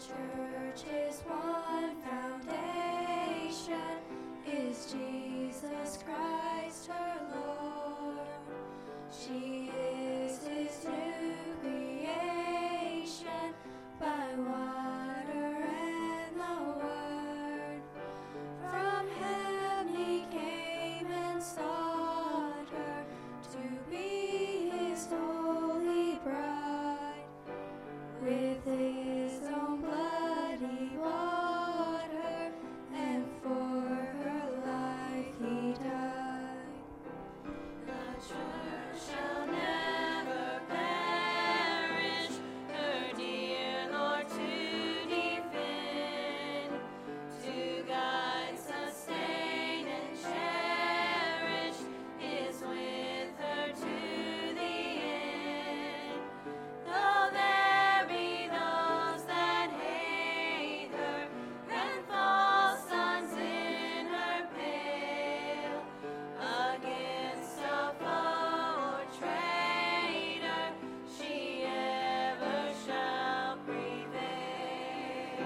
church is one foundation, is Jesus Christ her Lord. She is his new creation by water and the word. From heaven he came and sought her to be his holy bride. With his own blood he bought her, and for her life he died. The church shall never perish, her dear Lord to defend, to guide, sustain, and cherish, is with her to the end. Though there be those that hate her, and false sons in her pale, against a foe or traitor, she ever shall prevail.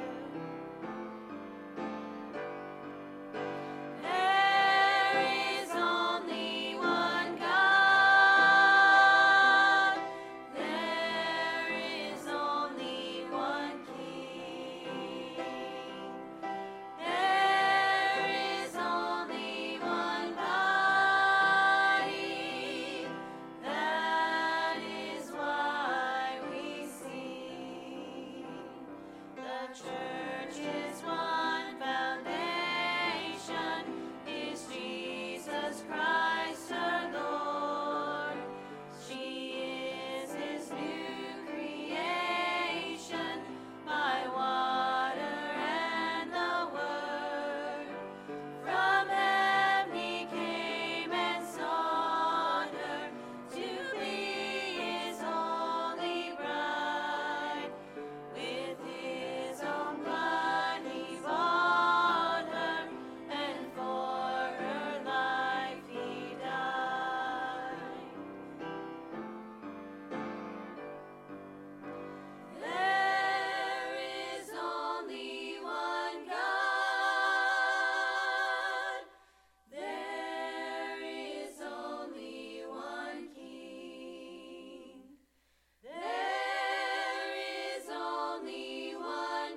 There is only one God. There is only one King. There is only one body. That is why we sing. The church is one foundation, is Jesus Christ her Lord. She is his new creation by water and the word. From heaven he came and sought her to be his holy bride. With his own blood he bought her, and for her life he died. There is only one God. There is only one King. There is only one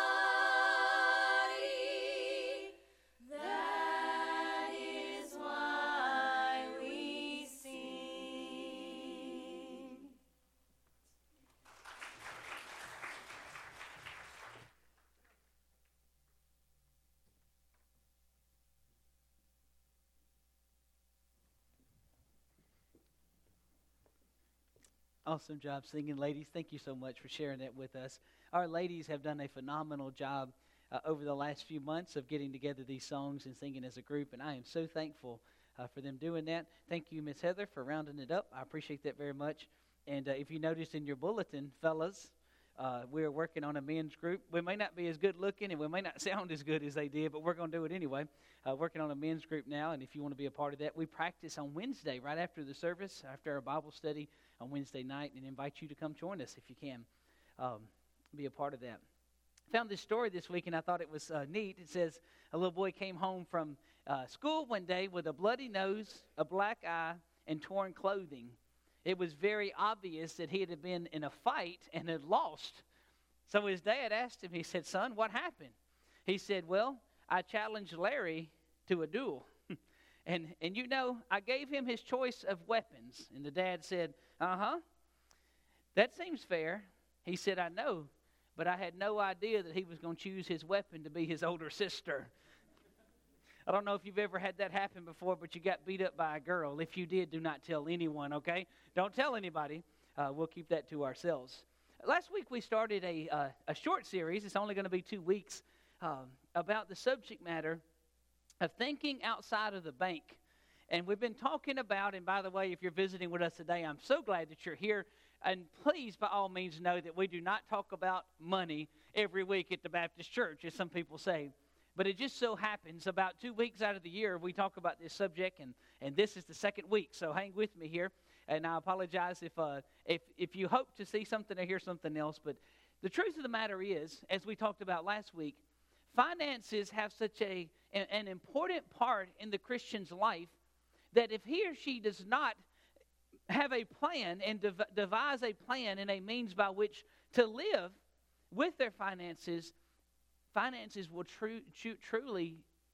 body. That is why we sing. Awesome job singing, ladies. Thank you so much for sharing that with us. Our ladies have done a phenomenal job over the last few months of getting together these songs and singing as a group, and I am so thankful for them doing that. Thank you, Miss Heather, for rounding it up. I appreciate that very much. And if you noticed in your bulletin, fellas, we're working on a men's group. We may not be as good looking and we may not sound as good as they did, but we're going to do it anyway. Working on a men's group now, and if you want to be a part of that, we practice on Wednesday right after the service, after our Bible study on Wednesday night, and invite you to come join us if you can. Be a part of that. Found this story this week, and I thought it was neat. It says a little boy came home from school one day with a bloody nose, a black eye, and torn clothing. It was very obvious that he had been in a fight and had lost. So his dad asked him, he said, "Son, what happened?" He said, "Well, I challenged Larry to a duel. And you know, I gave him his choice of weapons." And the dad said, "That seems fair." He said, "I know, but I had no idea that he was going to choose his weapon to be his older sister." I don't know if you've ever had that happen before, but you got beat up by a girl. If you did, do not tell anyone, okay? Don't tell anybody. We'll keep that to ourselves. Last week we started a short series. It's only going to be 2 weeks about the subject matter of thinking outside of the bank. And we've been talking about, and by the way, if you're visiting with us today, I'm so glad that you're here. And please, by all means, know that we do not talk about money every week at the Baptist Church, as some people say. But it just so happens about 2 weeks out of the year, we talk about this subject, and this is the second week. So hang with me here. And I apologize if you hope to see something or hear something else. But The truth of the matter is, as we talked about last week, finances have such an important part in the Christian's life that if he or she does not have a plan and devise a plan and a means by which to live with their finances, finances will truly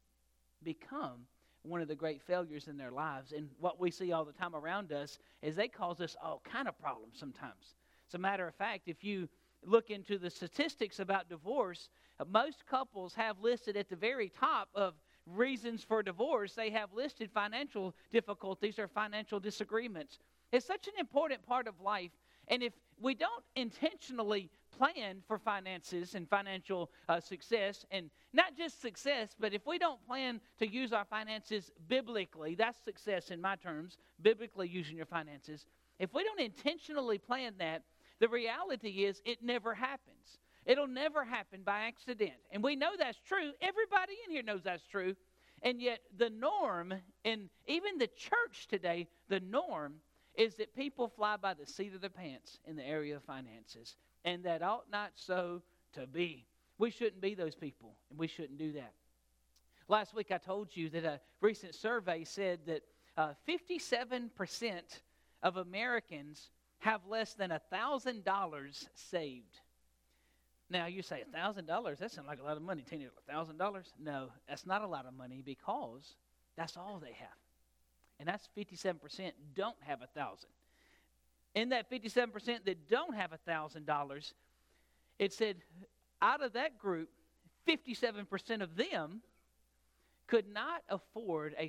become one of the great failures in their lives. And what we see all the time around us is they cause us all kind of problems sometimes. As a matter of fact, if you look into the statistics about divorce, most couples have listed at the very top of reasons for divorce, they have listed financial difficulties or financial disagreements. It's such an important part of life. And if we don't intentionally plan for finances and financial success, and not just success, but if we don't plan to use our finances biblically, that's success in my terms, biblically using your finances. If we don't intentionally plan that, the reality is it never happens. It'll never happen by accident. And we know that's true. Everybody in here knows that's true. And yet the norm, in even the church today, the norm is that people fly by the seat of their pants in the area of finances. And that ought not so to be. We shouldn't be those people, and we shouldn't do that. Last week I told you that a recent survey said that 57% of Americans have less than $1,000 saved. Now you say $1,000? That sounds like a lot of money. Tina, $1,000? No, that's not a lot of money because that's all they have. And that's 57% don't have $1,000. In that 57% that don't have $1,000, it said out of that group, 57% of them could not afford a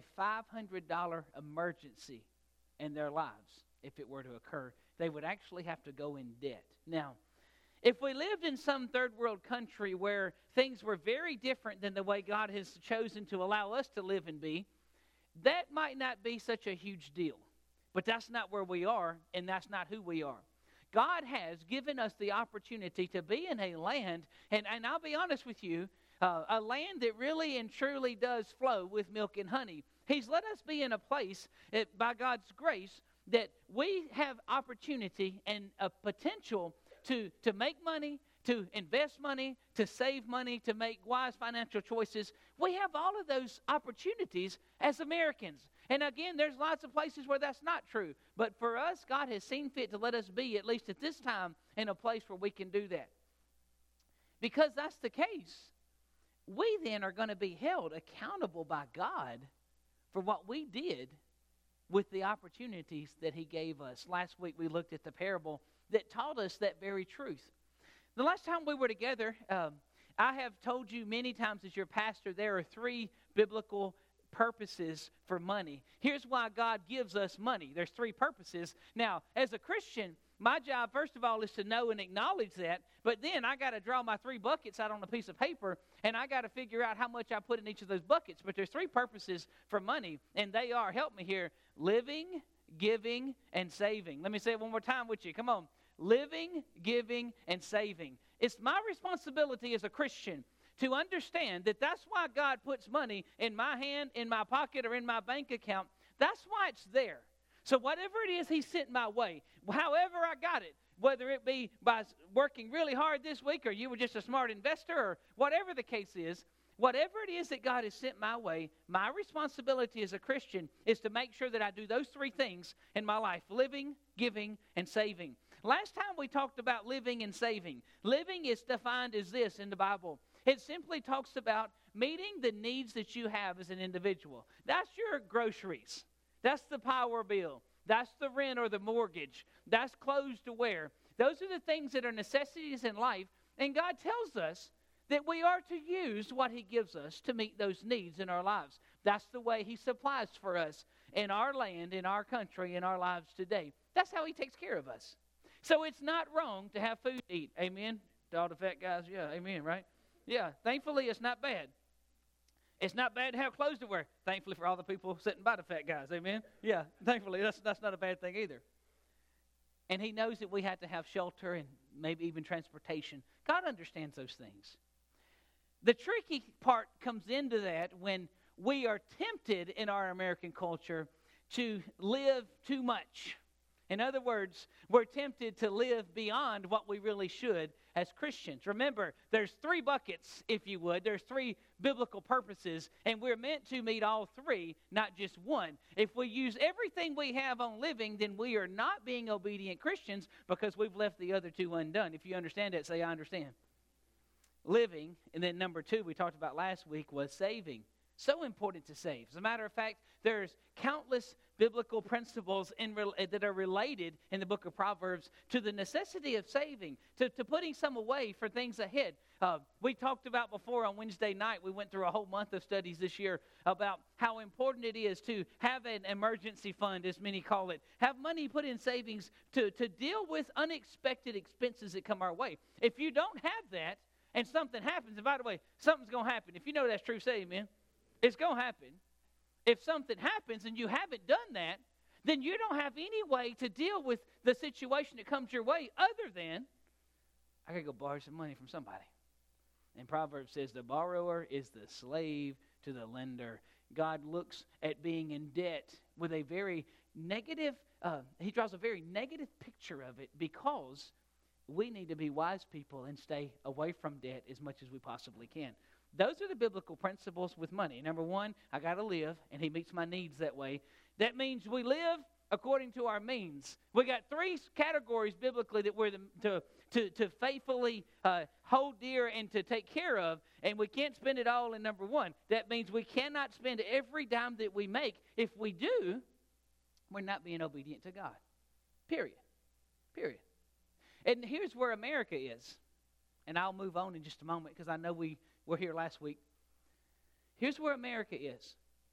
$500 emergency in their lives if it were to occur. They would actually have to go in debt. Now, if we lived in some third world country where things were very different than the way God has chosen to allow us to live and be, that might not be such a huge deal. But that's not where we are, and that's not who we are. God has given us the opportunity to be in a land, and I'll be honest with you, a land that really and truly does flow with milk and honey. He's let us be in a place, by God's grace, that we have opportunity and a potential to make money, to invest money, to save money, to make wise financial choices. We have all of those opportunities as Americans. And again, there's lots of places where that's not true. But for us, God has seen fit to let us be, at least at this time, in a place where we can do that. Because that's the case, we then are going to be held accountable by God for what we did with the opportunities that He gave us. Last week we looked at the parable that taught us that very truth. The last time we were together, I have told you many times as your pastor, there are 3 biblical purposes for money. Here's why God gives us money. There's 3 purposes. Now, as a Christian, my job, first of all, is to know and acknowledge that, but then I got to draw my 3 buckets out on a piece of paper, and I got to figure out how much I put in each of those buckets. But there's 3 purposes for money, and they are, help me here, living, giving, and saving. Let me say it one more time with you. Come on. Living, giving, and saving. It's my responsibility as a Christian to understand that that's why God puts money in my hand, in my pocket, or in my bank account. That's why it's there. So whatever it is He sent my way, however I got it, whether it be by working really hard this week or you were just a smart investor or whatever the case is, whatever it is that God has sent my way, my responsibility as a Christian is to make sure that I do those 3 things in my life: living, giving, and saving. Last time we talked about living and saving. Living is defined as this in the Bible. It simply talks about meeting the needs that you have as an individual. That's your groceries. That's the power bill. That's the rent or the mortgage. That's clothes to wear. Those are the things that are necessities in life. And God tells us that we are to use what He gives us to meet those needs in our lives. That's the way He supplies for us in our land, in our country, in our lives today. That's how He takes care of us. So it's not wrong to have food to eat. Amen? To all the fat guys, yeah, amen, right? Yeah, thankfully it's not bad. It's not bad to have clothes to wear. Thankfully for all the people sitting by the fat guys, amen? Yeah, thankfully that's not a bad thing either. And He knows that we have to have shelter and maybe even transportation. God understands those things. The tricky part comes into that when we are tempted in our American culture to live too much. In other words, we're tempted to live beyond what we really should. as Christians. Remember, there's three buckets, if you would. There's three biblical purposes, and we're meant to meet all three, not just one. If we use everything we have on living, then we are not being obedient Christians because we've left the other two undone. If you understand that, say, I understand. Living, and then number two we talked about last week was saving. So important to save. As a matter of fact, there's countless biblical principles that are related in the book of Proverbs to the necessity of saving, to putting some away for things ahead. We talked about before on Wednesday night, we went through a whole month of studies this year about how important it is to have an emergency fund, as many call it. Have money put in savings to deal with unexpected expenses that come our way. If you don't have that and something happens, and by the way, something's going to happen. If you know that's true, say amen. It's going to happen. If something happens and you haven't done that, then you don't have any way to deal with the situation that comes your way other than, I got to go borrow some money from somebody. And Proverbs says the borrower is the slave to the lender. God looks at being in debt with a very negative, he draws a very negative picture of it because we need to be wise people and stay away from debt as much as we possibly can. Those are the biblical principles with money. Number one, I got to live, and he meets my needs that way. That means we live according to our means. We got three categories biblically that we're to faithfully hold dear and to take care of, and we can't spend it all in number one. That means we cannot spend every dime that we make. If we do, we're not being obedient to God. Period. And here's where America is. And I'll move on in just a moment because I know we were here last week. Here's where America is.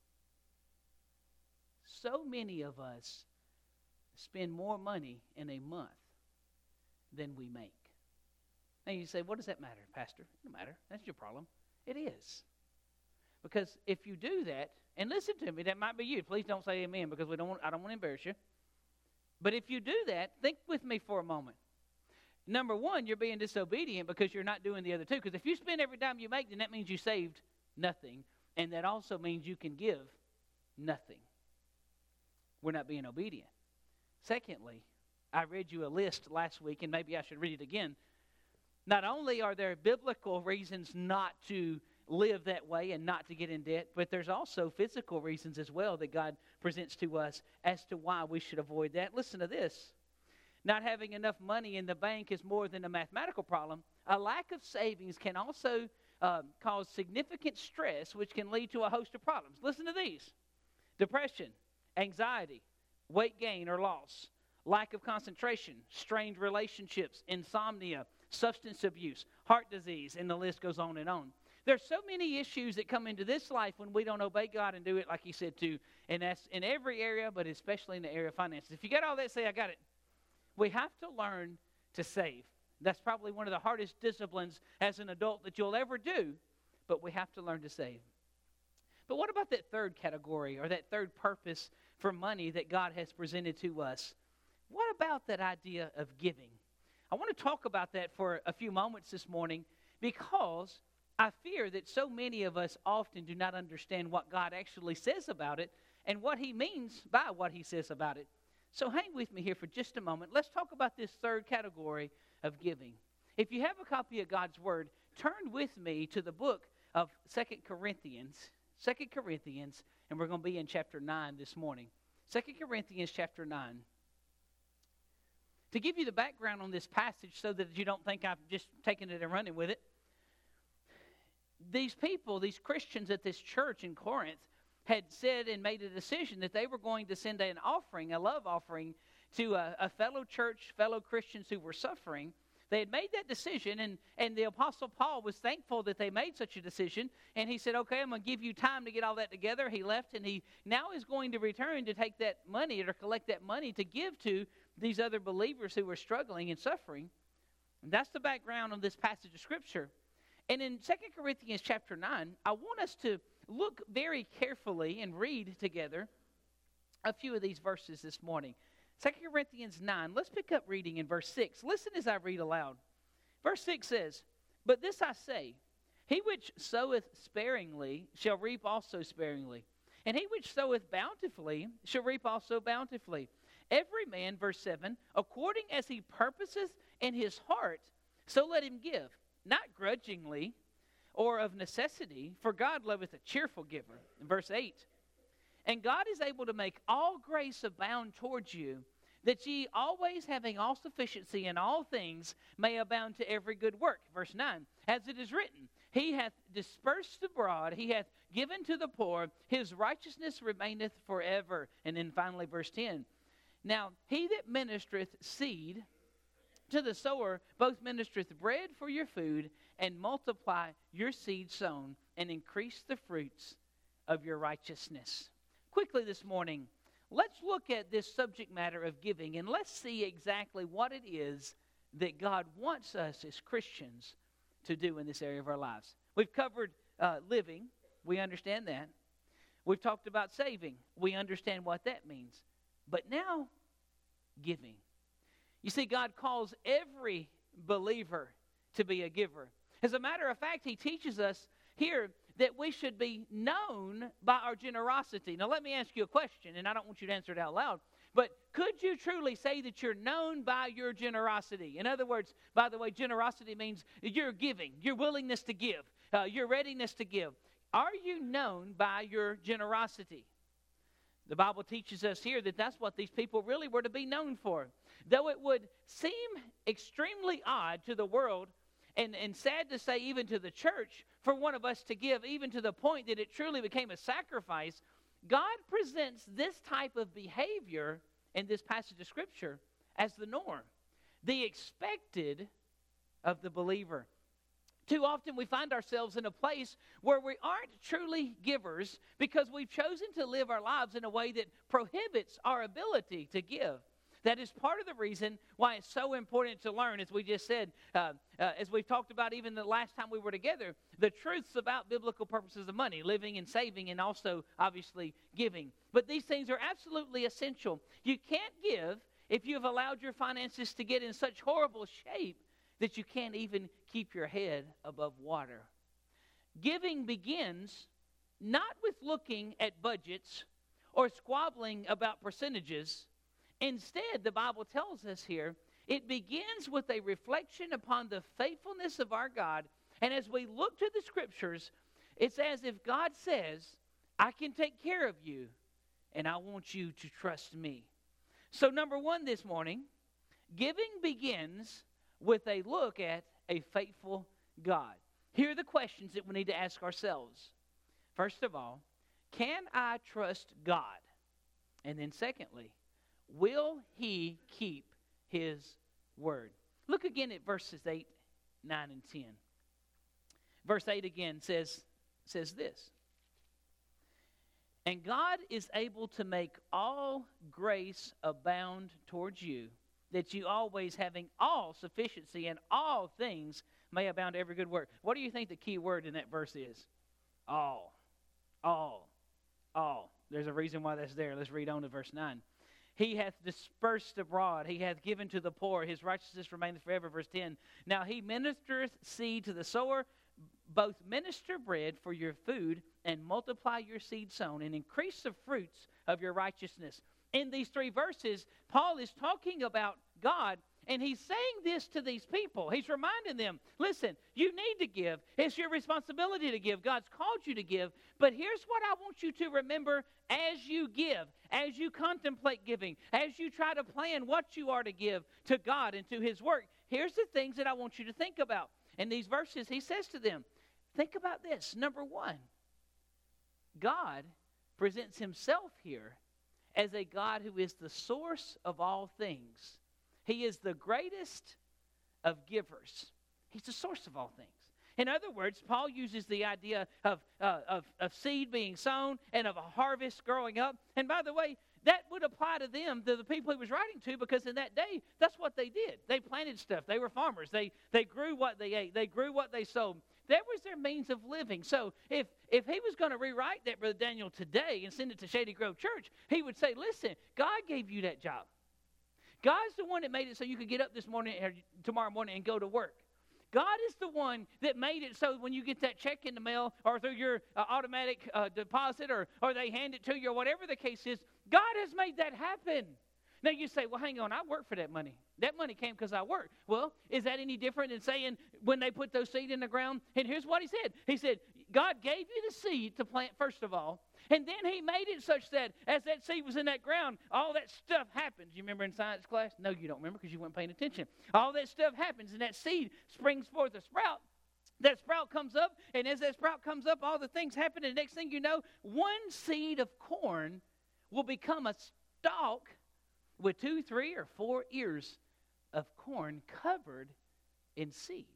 So many of us spend more money in a month than we make. Now you say, what does that matter, Pastor? It doesn't matter. That's your problem. It is. Because if you do that, and listen to me, that might be you. Please don't say amen because I don't want to embarrass you. But if you do that, think with me for a moment. Number one, you're being disobedient because you're not doing the other two. Because if you spend every dime you make, then that means you saved nothing. And that also means you can give nothing. We're not being obedient. Secondly, I read you a list last week, and maybe I should read it again. Not only are there biblical reasons not to live that way and not to get in debt, but there's also physical reasons as well that God presents to us as to why we should avoid that. Listen to this. Not having enough money in the bank is more than a mathematical problem. A lack of savings can also cause significant stress, which can lead to a host of problems. Listen to these. Depression, anxiety, weight gain or loss, lack of concentration, strained relationships, insomnia, substance abuse, heart disease, and the list goes on and on. There's so many issues that come into this life when we don't obey God and do it like he said to, and that's in every area, but especially in the area of finances. If you got all that, say, I got it. We have to learn to save. That's probably one of the hardest disciplines as an adult that you'll ever do, but we have to learn to save. But what about that third category or that third purpose for money that God has presented to us? What about that idea of giving? I want to talk about that for a few moments this morning because I fear that so many of us often do not understand what God actually says about it and what he means by what he says about it. So hang with me here for just a moment. Let's talk about this third category of giving. If you have a copy of God's Word, turn with me to the book of 2 Corinthians, and we're going to be in chapter 9 this morning. 2 Corinthians chapter 9. To give you the background on this passage so that you don't think I've just taken it and running with it, these people, these Christians at this church in Corinth, had said and made a decision that they were going to send an offering, a love offering, to a fellow church, fellow Christians who were suffering. They had made that decision, and the Apostle Paul was thankful that they made such a decision, and he said, okay, I'm going to give you time to get all that together. He left, and he now is going to return to take that money or collect that money to give to these other believers who were struggling and suffering. And that's the background on this passage of Scripture. And in 2 Corinthians chapter 9, I want us to look very carefully and read together a few of these verses this morning. 2 Corinthians 9, let's pick up reading in verse 6. Listen as I read aloud. Verse 6 says, But this I say, he which soweth sparingly shall reap also sparingly, and he which soweth bountifully shall reap also bountifully. Every man, verse 7, according as he purposeth in his heart, So let him give, not grudgingly or of necessity, for God loveth a cheerful giver. In verse 8, and God is able to make all grace abound towards you, that ye always having all sufficiency in all things may abound to every good work. Verse 9, as it is written, he hath dispersed abroad, he hath given to the poor, his righteousness remaineth forever. And then finally verse 10, now he that ministereth seed to the sower both ministereth bread for your food, and multiply your seed sown, and increase the fruits of your righteousness. Quickly this morning, let's look at this subject matter of giving, and let's see exactly what it is that God wants us as Christians to do in this area of our lives. We've covered living. We understand that. We've talked about saving. We understand what that means. But now, giving. You see, God calls every believer to be a giver. As a matter of fact, he teaches us here that we should be known by our generosity. Now, let me ask you a question, and I don't want you to answer it out loud, but could you truly say that you're known by your generosity? In other words, by the way, generosity means your giving, your willingness to give, your readiness to give. Are you known by your generosity? The Bible teaches us here that that's what these people really were to be known for. Though it would seem extremely odd to the world, and sad to say even to the church, for one of us to give, even to the point that it truly became a sacrifice, God presents this type of behavior in this passage of Scripture as the norm, the expected of the believer. Too often we find ourselves in a place where we aren't truly givers because we've chosen to live our lives in a way that prohibits our ability to give. That is part of the reason why it's so important to learn, as we just said, as we've talked about even the last time we were together, the truths about biblical purposes of money, living and saving, and also, obviously, giving. But these things are absolutely essential. You can't give if you've allowed your finances to get in such horrible shape that you can't even keep your head above water. Giving begins not with looking at budgets or squabbling about percentages. Instead, the Bible tells us here, it begins with a reflection upon the faithfulness of our God. And as we look to the Scriptures, it's as if God says, I can take care of you, and I want you to trust me. So number one this morning, giving begins with a look at a faithful God. Here are the questions that we need to ask ourselves. First of all, can I trust God? And then secondly, will he keep his word? Look again at verses 8, 9, and 10. Verse 8 again says this. And God is able to make all grace abound towards you, that you always having all sufficiency in all things may abound to every good work. What do you think the key word in that verse is? All. All. All. There's a reason why that's there. Let's read on to verse 9. He hath dispersed abroad. He hath given to the poor. His righteousness remaineth forever. Verse 10. Now he ministereth seed to the sower. Both minister bread for your food and multiply your seed sown and increase the fruits of your righteousness. In these three verses, Paul is talking about God, and he's saying this to these people. He's reminding them, listen, you need to give. It's your responsibility to give. God's called you to give. But here's what I want you to remember as you give, as you contemplate giving, as you try to plan what you are to give to God and to his work. Here's the things that I want you to think about. In these verses, he says to them, think about this. Number one, God presents himself here as a God who is the source of all things. He is the greatest of givers. He's the source of all things. In other words, Paul uses the idea of seed being sown and of a harvest growing up. And by the way, that would apply to them, to the people he was writing to, because in that day, that's what they did. They planted stuff. They were farmers. They grew what they ate. They grew what they sowed. That was their means of living. So if he was going to rewrite that, Brother Daniel, today and send it to Shady Grove Church, he would say, listen, God gave you that job. God's the one that made it so you could get up this morning or tomorrow morning and go to work. God is the one that made it so when you get that check in the mail or through your automatic deposit or they hand it to you or whatever the case is, God has made that happen. Now you say, well, hang on, I work for that money. That money came because I worked. Well, is that any different than saying when they put those seed in the ground? And here's what he said. He said, God gave you the seed to plant first of all, and then he made it such that as that seed was in that ground, all that stuff happens. You remember in science class? No, you don't remember because you weren't paying attention. All that stuff happens, and that seed springs forth a sprout. That sprout comes up, and as that sprout comes up, all the things happen, and the next thing you know, one seed of corn will become a stalk with 2, 3, or 4 ears of corn covered in seeds.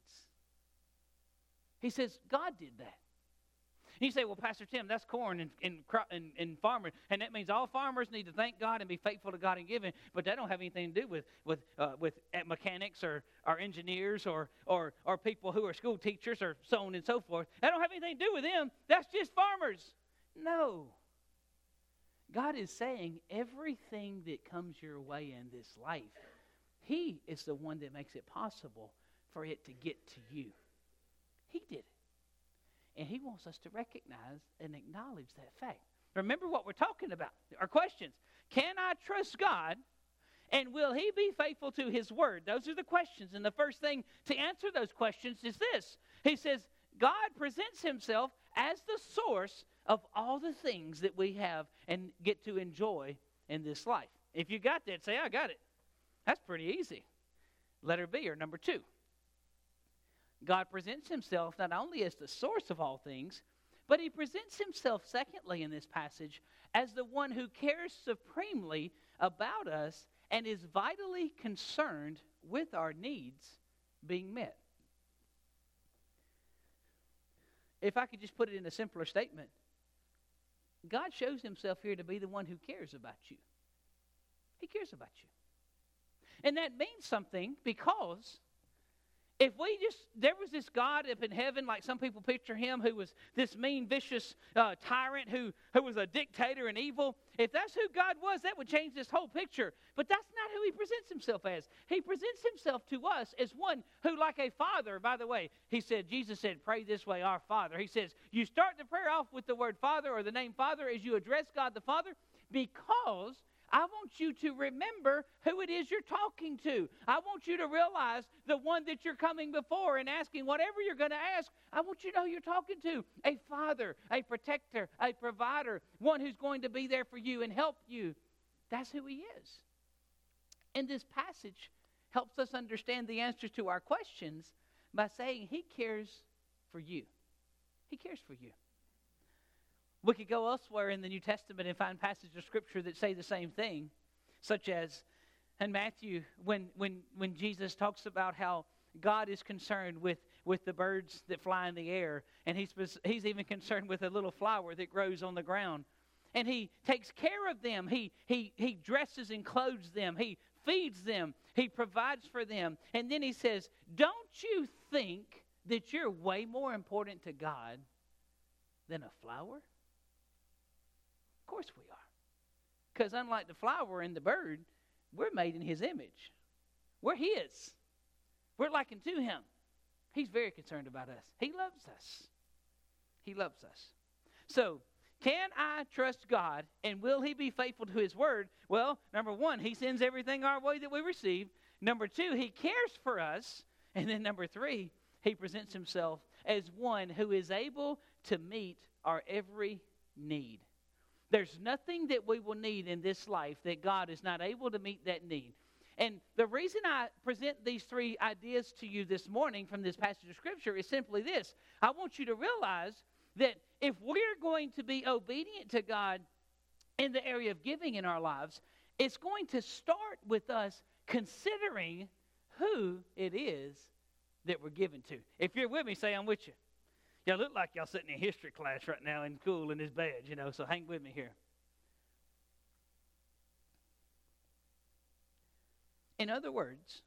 He says, God did that. You say, well, Pastor Tim, that's corn and farming, and that means all farmers need to thank God and be faithful to God in giving, but that don't have anything to do with mechanics or engineers or people who are school teachers or so on and so forth. That don't have anything to do with them. That's just farmers. No. God is saying everything that comes your way in this life, he is the one that makes it possible for it to get to you. He did it. And he wants us to recognize and acknowledge that fact. Remember what we're talking about. Our questions. Can I trust God? And will he be faithful to his word? Those are the questions. And the first thing to answer those questions is this. He says, God presents himself as the source of all the things that we have and get to enjoy in this life. If you got that, say, I got it. That's pretty easy. Letter B, or number 2. God presents himself not only as the source of all things, but he presents himself, secondly, in this passage, as the one who cares supremely about us and is vitally concerned with our needs being met. If I could just put it in a simpler statement, God shows himself here to be the one who cares about you. He cares about you. And that means something because if there was this God up in heaven, like some people picture him, who was this mean, vicious tyrant who was a dictator and evil. If that's who God was, that would change this whole picture. But that's not who he presents himself as. He presents himself to us as one who, like a father, by the way, Jesus said, pray this way, our Father. He says, you start the prayer off with the word Father or the name Father as you address God the Father, because I want you to remember who it is you're talking to. I want you to realize the one that you're coming before and asking whatever you're going to ask. I want you to know who you're talking to. A father, a protector, a provider, one who's going to be there for you and help you. That's who he is. And this passage helps us understand the answers to our questions by saying he cares for you. He cares for you. We could go elsewhere in the New Testament and find passages of Scripture that say the same thing, such as in Matthew when Jesus talks about how God is concerned with the birds that fly in the air, and he's even concerned with a little flower that grows on the ground. And he takes care of them. He dresses and clothes them. He feeds them. He provides for them. And then he says, don't you think that you're way more important to God than a flower? Of course we are. Because unlike the flower and the bird, we're made in his image. We're his. We're likened to him. He's very concerned about us. He loves us. He loves us. So, can I trust God, and will he be faithful to his word? Well, number 1, he sends everything our way that we receive. Number 2, he cares for us. And then number 3, he presents himself as one who is able to meet our every need. There's nothing that we will need in this life that God is not able to meet that need. And the reason I present these 3 ideas to you this morning from this passage of Scripture is simply this. I want you to realize that if we're going to be obedient to God in the area of giving in our lives, it's going to start with us considering who it is that we're giving to. If you're with me, say, I'm with you. Y'all look like y'all sitting in history class right now in school in this bed, so hang with me here. In other words,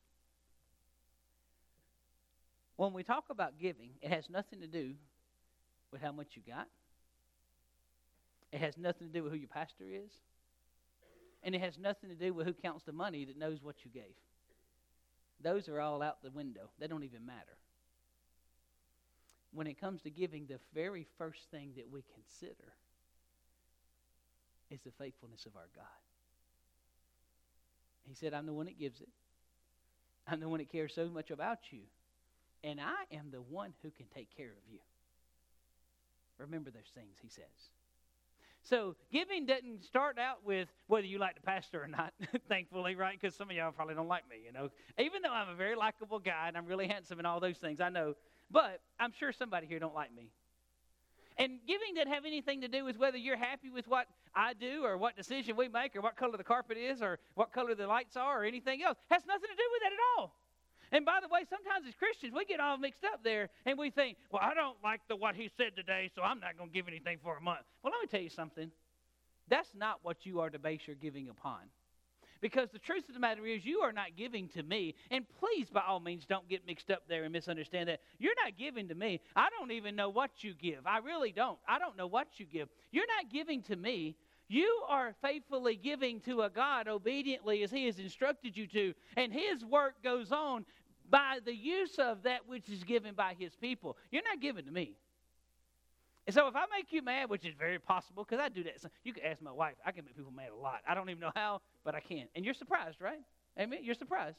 when we talk about giving, it has nothing to do with how much you got. It has nothing to do with who your pastor is. And it has nothing to do with who counts the money that knows what you gave. Those are all out the window. They don't even matter. When it comes to giving, the very first thing that we consider is the faithfulness of our God. He said, I'm the one that gives it. I'm the one that cares so much about you. And I am the one who can take care of you. Remember those things, he says. So giving doesn't start out with whether you like the pastor or not, thankfully, right? Because some of y'all probably don't like me, you know. Even though I'm a very likable guy and I'm really handsome and all those things, I know. But I'm sure somebody here don't like me. And giving doesn't have anything to do with whether you're happy with what I do or what decision we make or what color the carpet is or what color the lights are or anything else. It has nothing to do with that at all. And by the way, sometimes as Christians, we get all mixed up there and we think, well, I don't like what he said today, so I'm not going to give anything for a month. Well, let me tell you something. That's not what you are to base your giving upon. Because the truth of the matter is you are not giving to me. And please, by all means, don't get mixed up there and misunderstand that. You're not giving to me. I don't even know what you give. I really don't. I don't know what you give. You're not giving to me. You are faithfully giving to a God obediently as he has instructed you to. And his work goes on by the use of that which is given by his people. You're not giving to me. And so if I make you mad, which is very possible, because I do that. So you can ask my wife. I can make people mad a lot. I don't even know how, but I can. And you're surprised, right? Amen? You're surprised.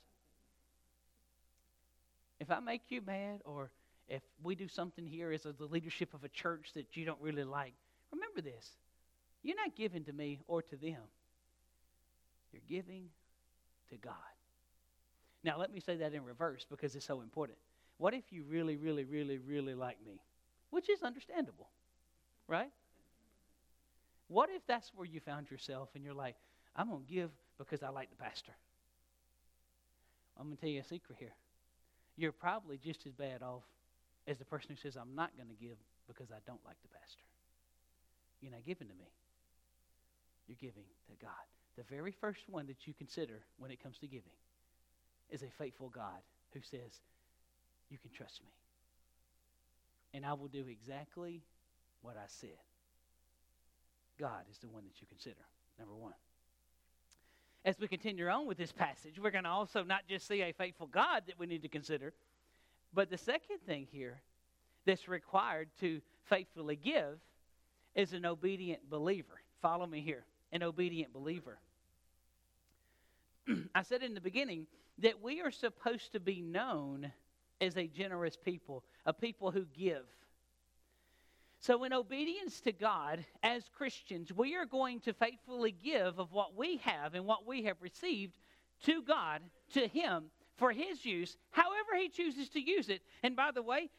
If I make you mad, or if we do something here as the leadership of a church that you don't really like, remember this. You're not giving to me or to them. You're giving to God. Now, let me say that in reverse because it's so important. What if you really, really, really, really like me? Which is understandable, right? What if that's where you found yourself and you're like, I'm going to give because I like the pastor? I'm going to tell you a secret here. You're probably just as bad off as the person who says, I'm not going to give because I don't like the pastor. You're not giving to me. You're giving to God. The very first one that you consider when it comes to giving is a faithful God who says, you can trust me. And I will do exactly what I said. God is the one that you consider, number one. As we continue on with this passage, we're going to also not just see a faithful God that we need to consider, but the second thing here that's required to faithfully give is an obedient believer. Follow me here. An obedient believer. I said in the beginning that we are supposed to be known as a generous people, a people who give. So in obedience to God, as Christians, we are going to faithfully give of what we have and what we have received to God, to him, for his use, however he chooses to use it. And by the way,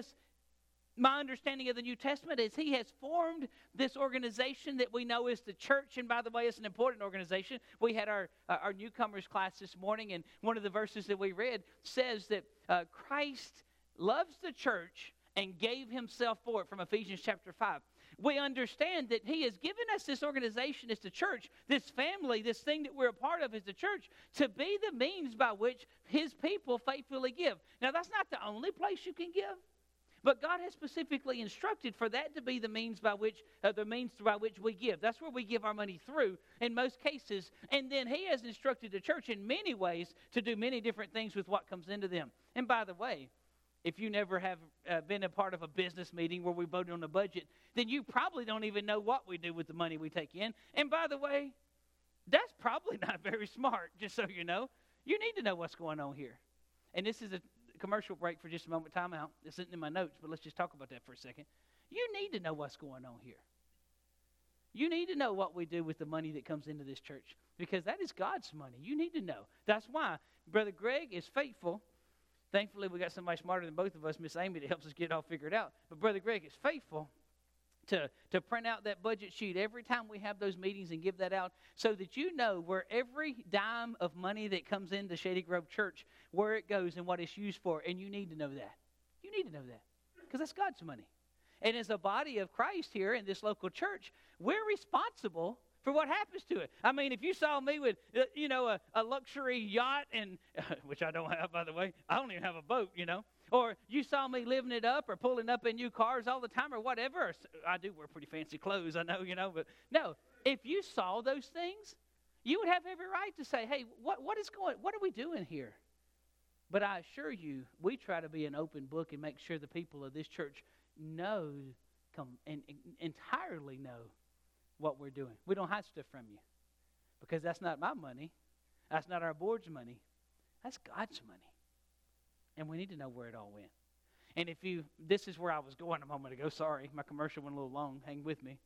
my understanding of the New Testament is he has formed this organization that we know is the church. And by the way, it's an important organization. We had our newcomers class this morning, and one of the verses that we read says that Christ loves the church and gave himself for it, from Ephesians chapter 5. We understand that he has given us this organization as the church, this family, this thing that we're a part of as the church, to be the means by which his people faithfully give. Now, that's not the only place you can give. But God has specifically instructed for that to be the means by which we give. That's where we give our money through in most cases. And then he has instructed the church in many ways to do many different things with what comes into them. And by the way, if you never have been a part of a business meeting where we voted on a budget, then you probably don't even know what we do with the money we take in. And by the way, that's probably not very smart, just so you know. You need to know what's going on here. And this is a commercial break for just a moment. Time out. This isn't in my notes, but let's just talk about that for a second. You need to know what's going on here. You need to know what we do with the money that comes into this church, because that is God's money. You need to know. That's why Brother Greg is faithful. Thankfully, we got somebody smarter than both of us, Miss Amy, that helps us get it all figured out. But Brother Greg is faithful to print out that budget sheet every time we have those meetings and give that out, so that you know where every dime of money that comes into Shady Grove Church, where it goes and what it's used for. And you need to know that. You need to know that, because that's God's money. And as a body of Christ here in this local church, we're responsible for what happens to it. I mean, if you saw me with, a luxury yacht, and which I don't have, by the way. I don't even have a boat, Or you saw me living it up or pulling up in new cars all the time or whatever. I do wear pretty fancy clothes, I know, But no, if you saw those things, you would have every right to say, hey, what are we doing here? But I assure you, we try to be an open book and make sure the people of this church entirely know what we're doing. We don't hide stuff from you, because that's not my money. That's not our board's money. That's God's money. And we need to know where it all went. And this is where I was going a moment ago. Sorry, my commercial went a little long. Hang with me.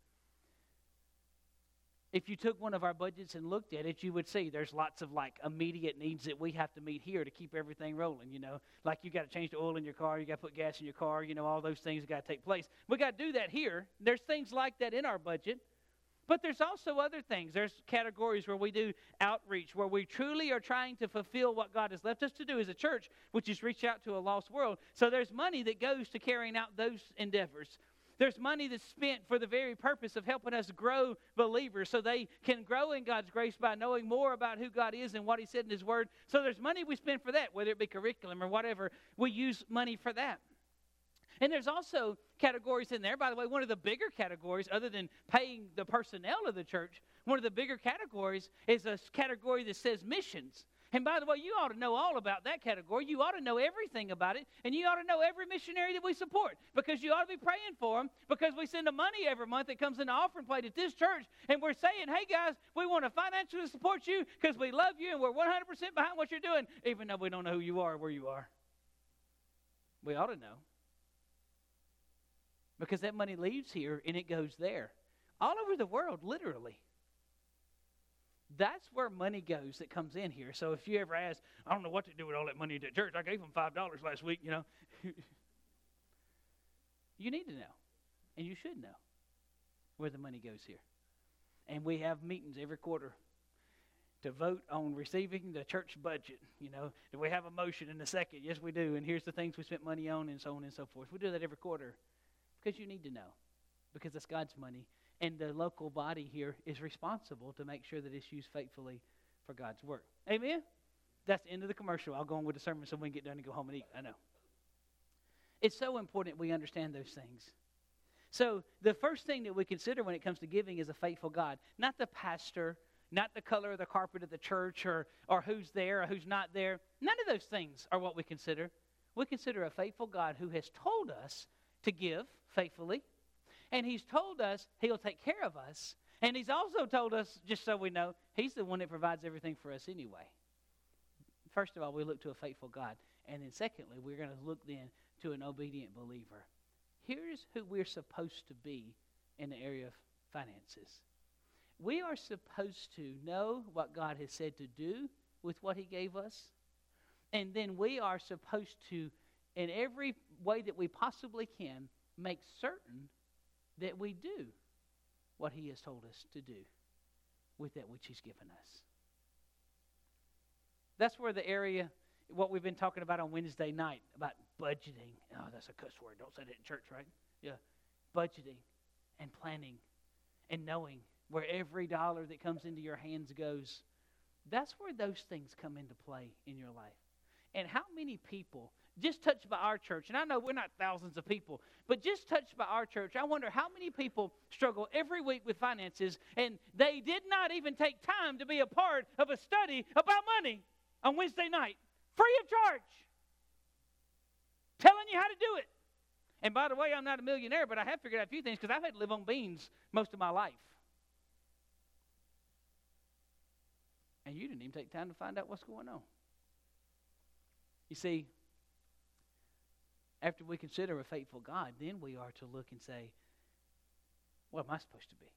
If you took one of our budgets and looked at it, you would see there's lots of immediate needs that we have to meet here to keep everything rolling, Like you got to change the oil in your car, you got to put gas in your car, all those things got to take place. We got to do that here. There's things like that in our budget. But there's also other things. There's categories where we do outreach, where we truly are trying to fulfill what God has left us to do as a church, which is reach out to a lost world. So there's money that goes to carrying out those endeavors. There's money that's spent for the very purpose of helping us grow believers so they can grow in God's grace by knowing more about who God is and what He said in His Word. So there's money we spend for that, whether it be curriculum or whatever. We use money for that. And there's also categories in there. By the way, one of the bigger categories, other than paying the personnel of the church, one of the bigger categories is a category that says missions. And by the way, you ought to know all about that category. You ought to know everything about it. And you ought to know every missionary that we support, because you ought to be praying for them, because we send them money every month that comes in the offering plate at this church. And we're saying, hey, guys, we want to financially support you because we love you and we're 100% behind what you're doing, even though we don't know who you are or where you are. We ought to know. Because that money leaves here and it goes there. All over the world, literally. That's where money goes that comes in here. So if you ever ask, I don't know what to do with all that money at the church. I gave them $5 last week, You need to know. And you should know where the money goes here. And we have meetings every quarter to vote on receiving the church budget. Do we have a motion in a second? Yes, we do. And here's the things we spent money on and so on and so forth. We do that every quarter. Because you need to know. Because it's God's money. And the local body here is responsible to make sure that it's used faithfully for God's work. Amen? That's the end of the commercial. I'll go on with the sermon so we can get done and go home and eat. I know. It's so important we understand those things. So the first thing that we consider when it comes to giving is a faithful God. Not the pastor, not the color of the carpet of the church, or who's there or who's not there. None of those things are what we consider. We consider a faithful God who has told us to give faithfully. And He's told us He'll take care of us. And He's also told us, just so we know, He's the one that provides everything for us anyway. First of all, we look to a faithful God. And then secondly, we're going to look then to an obedient believer. Here's who we're supposed to be in the area of finances. We are supposed to know what God has said to do with what He gave us. And then we are supposed to, in every way that we possibly can, make certain that we do what He has told us to do with that which He's given us. That's where the area, what we've been talking about on Wednesday night, about budgeting. Oh, that's a cuss word. Don't say that in church, right? Yeah. Budgeting and planning and knowing where every dollar that comes into your hands goes. That's where those things come into play in your life. And how many people, just touched by our church, and I know we're not thousands of people, but just touched by our church, I wonder how many people struggle every week with finances, and they did not even take time to be a part of a study about money on Wednesday night, free of charge, telling you how to do it. And by the way, I'm not a millionaire, but I have figured out a few things because I've had to live on beans most of my life. And you didn't even take time to find out what's going on. You see, after we consider a faithful God, then we are to look and say, what am I supposed to be?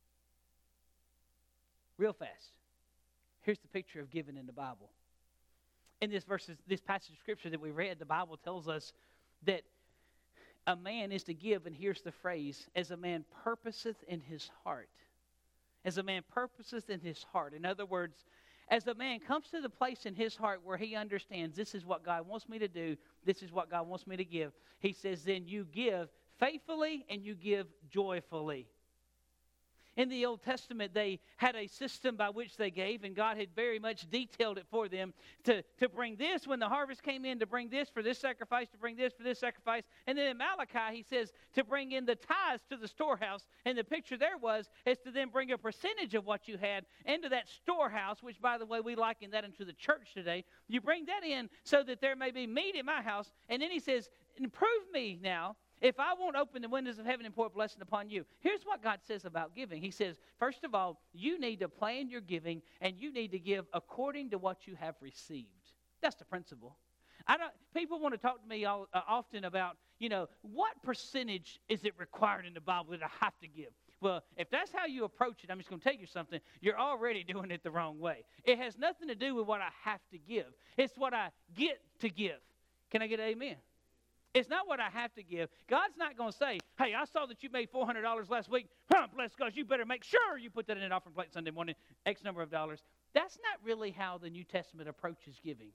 Real fast. Here's the picture of giving in the Bible. In this passage of Scripture that we read, the Bible tells us that a man is to give, and here's the phrase, as a man purposeth in his heart. As a man purposeth in his heart. In other words, as a man comes to the place in his heart where he understands this is what God wants me to do, this is what God wants me to give, he says, then you give faithfully and you give joyfully. In the Old Testament, they had a system by which they gave, and God had very much detailed it for them to bring this when the harvest came in, to bring this for this sacrifice, to bring this for this sacrifice. And then in Malachi, he says to bring in the tithes to the storehouse. And the picture there is to then bring a percentage of what you had into that storehouse, which, by the way, we liken that into the church today. You bring that in so that there may be meat in my house. And then he says, prove me now if I won't open the windows of heaven and pour a blessing upon you, here's what God says about giving. He says, first of all, you need to plan your giving, and you need to give according to what you have received. That's the principle. People want to talk to me often about, what percentage is it required in the Bible that I have to give? Well, if that's how you approach it, I'm just going to tell you something. You're already doing it the wrong way. It has nothing to do with what I have to give. It's what I get to give. Can I get an amen? It's not what I have to give. God's not going to say, hey, I saw that you made $400 last week. Bless God, you better make sure you put that in an offering plate Sunday morning, X number of dollars. That's not really how the New Testament approaches giving.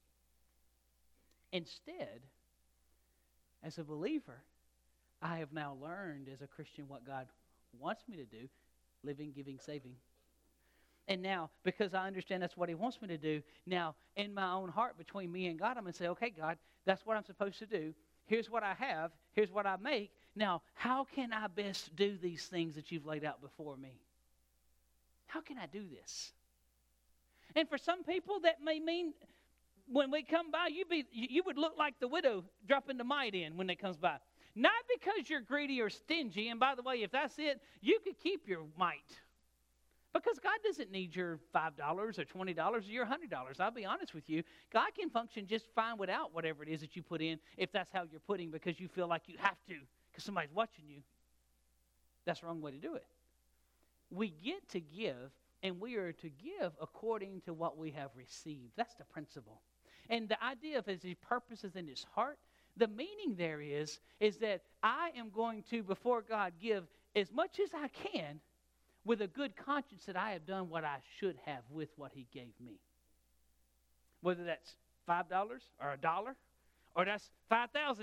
Instead, as a believer, I have now learned as a Christian what God wants me to do, living, giving, saving. And now, because I understand that's what he wants me to do, now in my own heart between me and God, I'm going to say, okay, God, that's what I'm supposed to do. Here's what I have. Here's what I make. Now, how can I best do these things that you've laid out before me? How can I do this? And for some people, that may mean when we come by, you would look like the widow dropping the mite in when it comes by. Not because you're greedy or stingy. And by the way, if that's it, you could keep your mite. Because God doesn't need your $5 or $20 or your $100. I'll be honest with you. God can function just fine without whatever it is that you put in, if that's how you're putting because you feel like you have to because somebody's watching you. That's the wrong way to do it. We get to give, and we are to give according to what we have received. That's the principle. And the idea of his purpose is in his heart. The meaning there is that I am going to, before God, give as much as I can with a good conscience that I have done what I should have with what he gave me. Whether that's $5 or $1 or that's $5,000.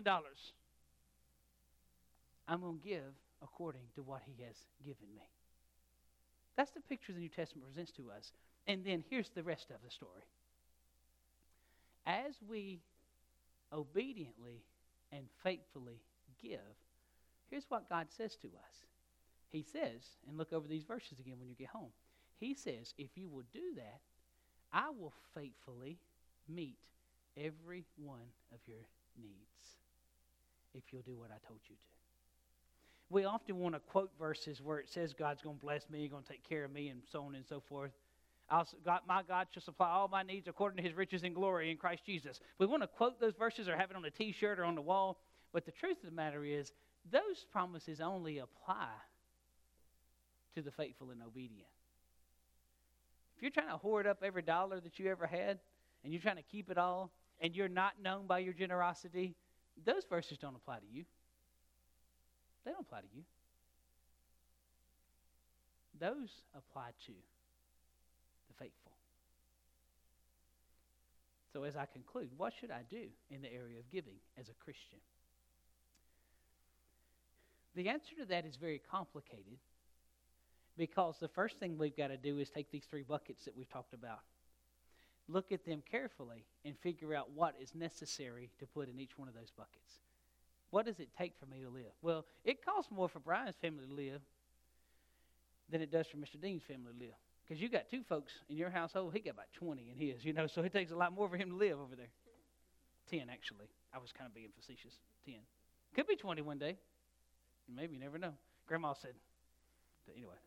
I'm going to give according to what he has given me. That's the picture the New Testament presents to us. And then here's the rest of the story. As we obediently and faithfully give, here's what God says to us. He says, and look over these verses again when you get home. He says, if you will do that, I will faithfully meet every one of your needs if you'll do what I told you to. We often want to quote verses where it says God's going to bless me, going to take care of me, and so on and so forth. My God shall supply all my needs according to his riches and glory in Christ Jesus. We want to quote those verses or have it on a T-shirt or on the wall. But the truth of the matter is, those promises only apply to the faithful and obedient. If you're trying to hoard up every dollar that you ever had, and you're trying to keep it all, and you're not known by your generosity, those verses don't apply to you. They don't apply to you. Those apply to the faithful. So as I conclude, what should I do in the area of giving as a Christian? The answer to that is very complicated because the first thing we've got to do is take these three buckets that we've talked about. Look at them carefully and figure out what is necessary to put in each one of those buckets. What does it take for me to live? Well, it costs more for Brian's family to live than it does for Mr. Dean's family to live. Because you got two folks in your household, he got about 20 in his, so it takes a lot more for him to live over there. 10, actually. I was kind of being facetious. 10. Could be 20 one day. Maybe, you never know. Grandma said. But anyway.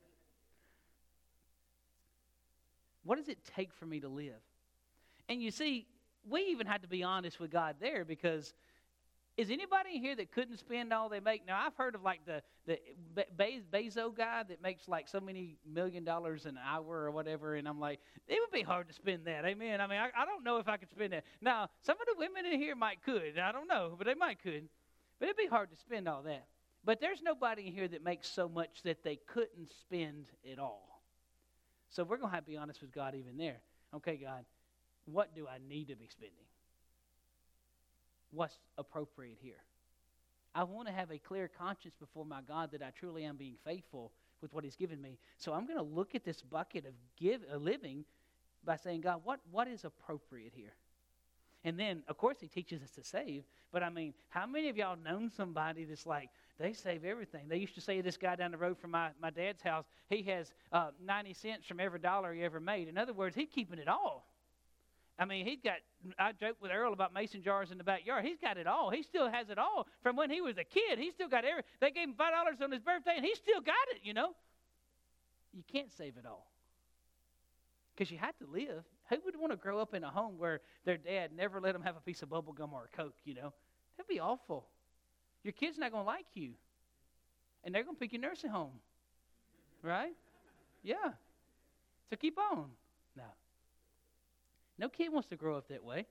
What does it take for me to live? And you see, we even had to be honest with God there because is anybody in here that couldn't spend all they make? Now, I've heard of like the Bezos guy that makes like so many $1 million an hour or whatever, and I'm like, it would be hard to spend that. Amen. I mean, I don't know if I could spend that. Now, some of the women in here might could. I don't know, but they might could. But it'd be hard to spend all that. But there's nobody in here that makes so much that they couldn't spend it all. So we're going to have to be honest with God even there. Okay, God, what do I need to be spending? What's appropriate here? I want to have a clear conscience before my God that I truly am being faithful with what he's given me. So I'm going to look at this bucket of living by saying, God, what is appropriate here? And then, of course, he teaches us to save. But, I mean, how many of y'all known somebody that's like, they save everything? They used to say this guy down the road from my dad's house, he has 90 cents from every dollar he ever made. In other words, he's keeping it all. I mean, I joked with Earl about mason jars in the backyard. He's got it all. He still has it all from when he was a kid. He still got they gave him $5 on his birthday, and he still got it, you know. You can't save it all. Because you have to live. Who would want to grow up in a home where their dad never let them have a piece of bubble gum or a Coke, you know? That'd be awful. Your kid's not going to like you. And they're going to pick your nursing home. Right? Yeah. So keep on. No. No kid wants to grow up that way.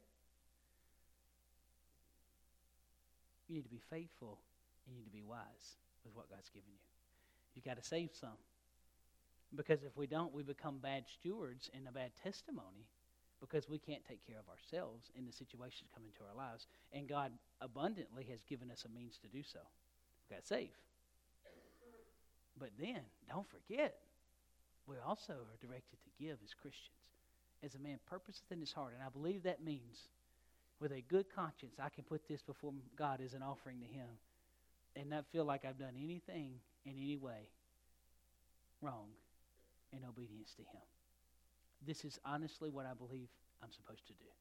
You need to be faithful and you need to be wise with what God's given you. You got to save some. Because if we don't, we become bad stewards and a bad testimony because we can't take care of ourselves in the situations come into our lives. And God abundantly has given us a means to do so. We've got to save. But then, don't forget, we also are directed to give as Christians. As a man purposeth in his heart, and I believe that means with a good conscience, I can put this before God as an offering to him and not feel like I've done anything in any way wrong in obedience to him. This is honestly what I believe I'm supposed to do.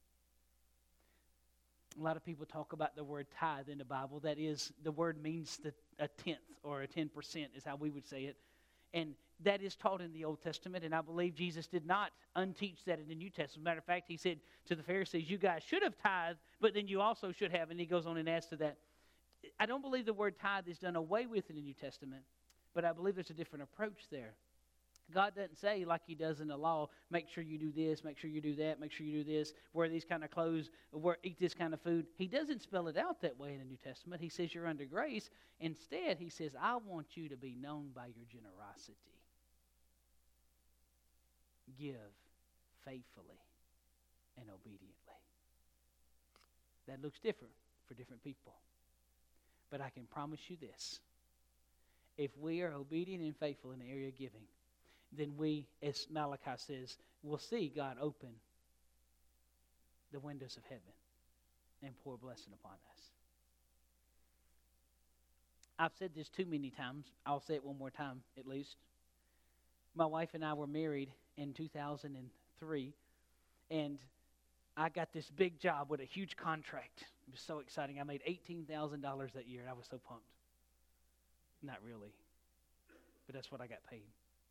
A lot of people talk about the word tithe in the Bible. That is, the word means a tenth or a 10% is how we would say it. And that is taught in the Old Testament, and I believe Jesus did not unteach that in the New Testament. As a matter of fact, he said to the Pharisees, you guys should have tithed, but then you also should have, and he goes on and adds to that. I don't believe the word tithe is done away with in the New Testament, but I believe there's a different approach there. God doesn't say, like he does in the law, make sure you do this, make sure you do that, make sure you do this, wear these kind of clothes, eat this kind of food. He doesn't spell it out that way in the New Testament. He says you're under grace. Instead, he says, I want you to be known by your generosity. Give faithfully and obediently. That looks different for different people. But I can promise you this. If we are obedient and faithful in the area of giving, then we, as Malachi says, will see God open the windows of heaven and pour blessing upon us. I've said this too many times. I'll say it one more time at least. My wife and I were married in 2003, and I got this big job with a huge contract. It was so exciting. I made $18,000 that year, and I was so pumped. Not really, but that's what I got paid.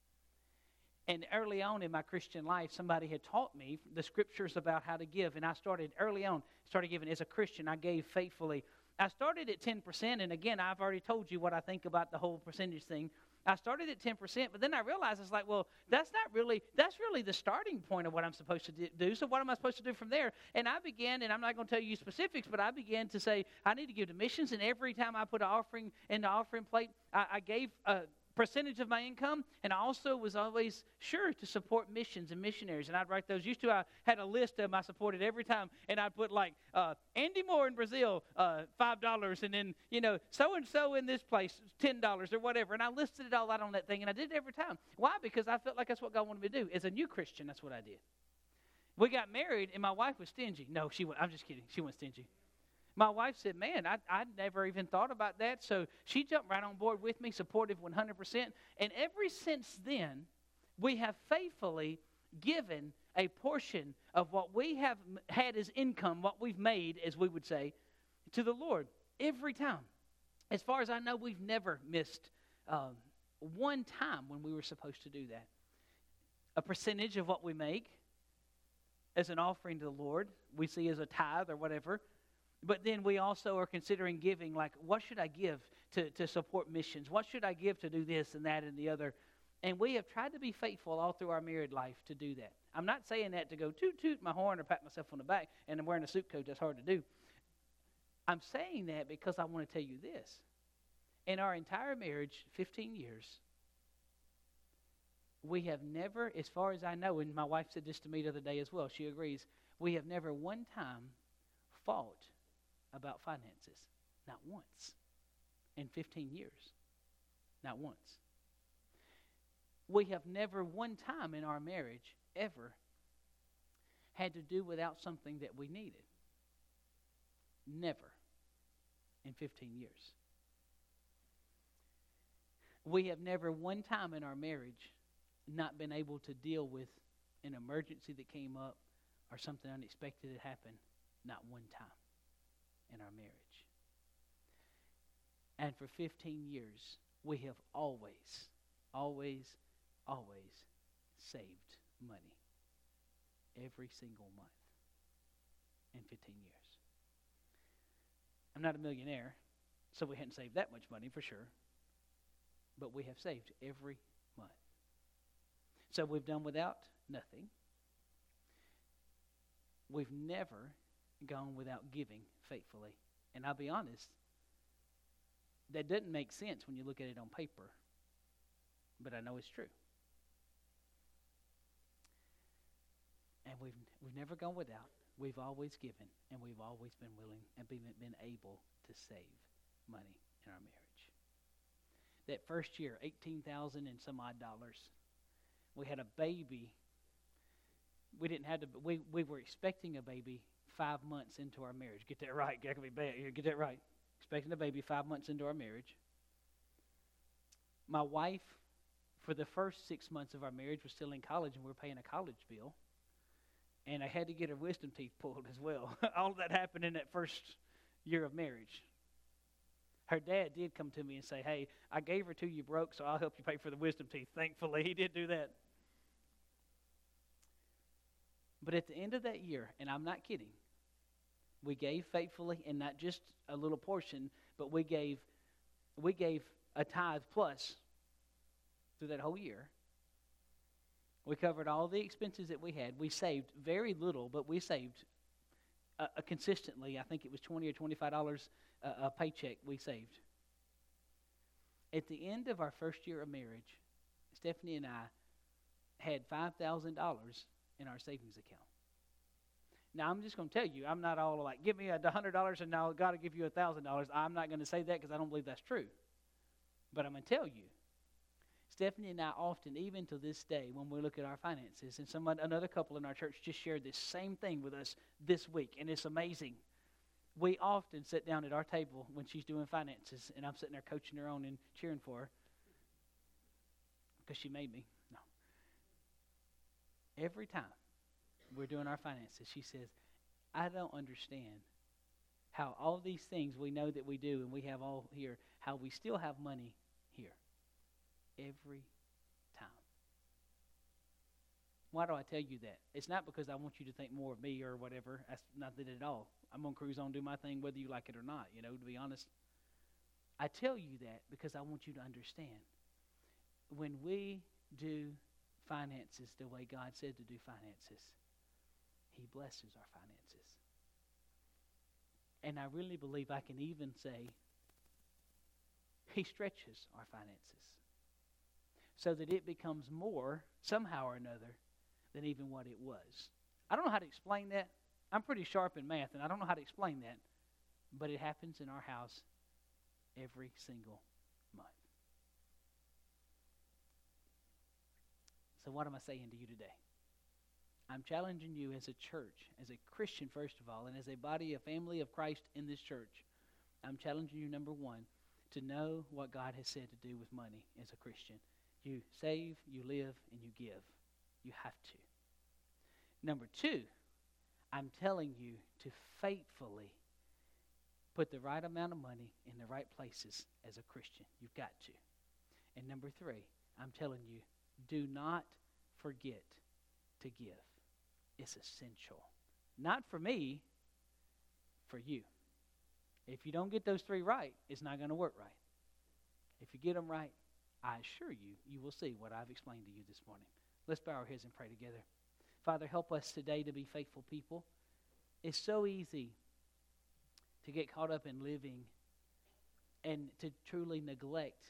And early on in my Christian life, somebody had taught me the scriptures about how to give. And I started giving as a Christian. I gave faithfully. I started at 10%. And again, I've already told you what I think about the whole percentage thing. I started at 10%, but then I realized it's like, well, that's really the starting point of what I'm supposed to do. So what am I supposed to do from there? And I began, and I'm not going to tell you specifics, but I began to say, I need to give to missions. And every time I put an offering in the offering plate, I gave a percentage of my income, and I also was always sure to support missions and missionaries, and I'd write those. I had a list of them I supported every time, and I'd put like Andy Moore in Brazil, $5, and then so-and-so in this place, $10 or whatever, and I listed it all out on that thing, and I did it every time. Why? Because I felt like that's what God wanted me to do. As a new Christian, that's what I did. We got married, and my wife was stingy. No, I'm just kidding. She wasn't stingy. My wife said, man, I'd never even thought about that. So she jumped right on board with me, supportive 100%. And ever since then, we have faithfully given a portion of what we have had as income, what we've made, as we would say, to the Lord every time. As far as I know, we've never missed one time when we were supposed to do that. A percentage of what we make as an offering to the Lord, we see as a tithe or whatever. But then we also are considering giving, like, what should I give to support missions? What should I give to do this and that and the other? And we have tried to be faithful all through our married life to do that. I'm not saying that to go toot my horn or pat myself on the back, and I'm wearing a suit coat. That's hard to do. I'm saying that because I want to tell you this. In our entire marriage, 15 years, we have never, as far as I know, and my wife said this to me the other day as well, she agrees, we have never one time fought about finances. Not once. In 15 years. Not once. We have never one time in our marriage ever had to do without something that we needed. Never. In 15 years. We have never one time in our marriage not been able to deal with an emergency that came up or something unexpected had happened. Not one time in our marriage. And for 15 years, we have always, always, always saved money. Every single month in 15 years. I'm not a millionaire, so we hadn't saved that much money for sure. But we have saved every month. So we've done without nothing. We've never gone without giving faithfully. And I'll be honest, that doesn't make sense when you look at it on paper. But I know it's true. And we've never gone without. We've always given, and we've always been willing and been able to save money in our marriage. That first year, $18,000 and some odd dollars. We had a baby. We didn't have to. We were expecting a baby 5 months into our marriage. Get that right. That could be bad. Get that right. Expecting a baby 5 months into our marriage. My wife, for the first 6 months of our marriage, was still in college, and we were paying a college bill. And I had to get her wisdom teeth pulled as well. All of that happened in that first year of marriage. Her dad did come to me and say, hey, I gave her to you broke, so I'll help you pay for the wisdom teeth. Thankfully, he did do that. But at the end of that year, and I'm not kidding, we gave faithfully, and not just a little portion, but we gave a tithe plus through that whole year. We covered all the expenses that we had. We saved very little, but we saved consistently. I think it was $20 or $25 a paycheck we saved. At the end of our first year of marriage, Stephanie and I had $5,000 in our savings account. Now, I'm just going to tell you, I'm not all like, give me $100 and now God will give you $1,000. I'm not going to say that because I don't believe that's true. But I'm going to tell you, Stephanie and I often, even to this day, when we look at our finances, and another couple in our church just shared this same thing with us this week, and it's amazing. We often sit down at our table when she's doing finances, and I'm sitting there coaching her on and cheering for her because she made me. No. Every time we're doing our finances, she says, I don't understand how all these things we know that we do and we have all here, how we still have money here. Every time. Why do I tell you that? It's not because I want you to think more of me or whatever. That's not that at all. I'm going to cruise on, do my thing, whether you like it or not, to be honest. I tell you that because I want you to understand. When we do finances the way God said to do finances, He blesses our finances. And I really believe I can even say He stretches our finances, so that it becomes more, somehow or another, than even what it was. I don't know how to explain that. I'm pretty sharp in math, and I don't know how to explain that. But it happens in our house every single month. So what am I saying to you today? I'm challenging you as a church, as a Christian first of all, and as a body, a family of Christ in this church. I'm challenging you, number one, to know what God has said to do with money as a Christian. You save, you live, and you give. You have to. Number two, I'm telling you to faithfully put the right amount of money in the right places as a Christian. You've got to. And number three, I'm telling you, do not forget to give. It's essential. Not for me, for you. If you don't get those three right, it's not going to work right. If you get them right, I assure you, you will see what I've explained to you this morning. Let's bow our heads and pray together. Father, help us today to be faithful people. It's so easy to get caught up in living and to truly neglect